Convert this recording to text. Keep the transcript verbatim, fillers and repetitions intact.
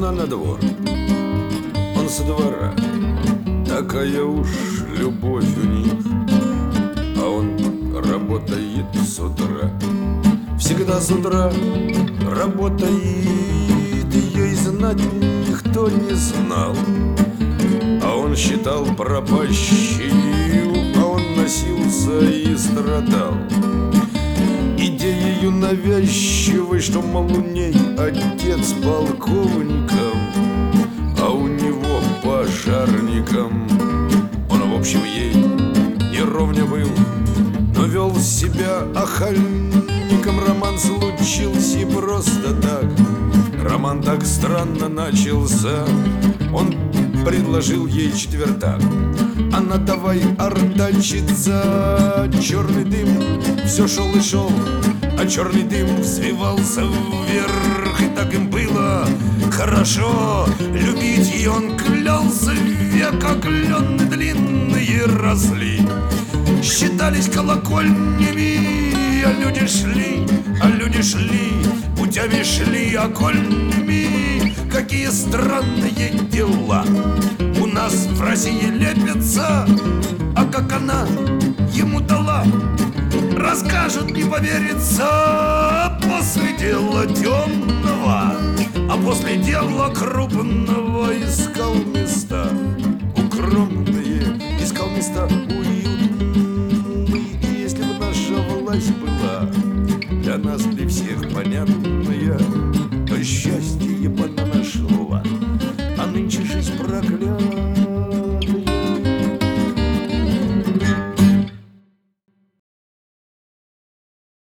она на двор, он со двора. Такая уж любовь у них, а он работает с утра. Всегда с утра работает, ее и знать никто не знал. А он считал пропащей, а он носился и страдал идеею навязчивой, что, мол, у ней отец полковником, а у него пожарником. Он, в общем, ей не ровня был, но вел себя охальником. Роман случился и просто так. Роман так странно начался. Он предложил ей четвертак. Она давай артачиться. Черный дым все шел и шел, а черный дым взвивался вверх. И так им было хорошо. Любить ее он клялся. Века клены длинные росли, считались колокольнями, а люди шли, а люди шли, путями шли окольными. Какие странные дела у нас в России лепятся, а как она ему дала, расскажут, не поверится. После дела темного, а после дела крупного, искал места укромные, искал места уютные.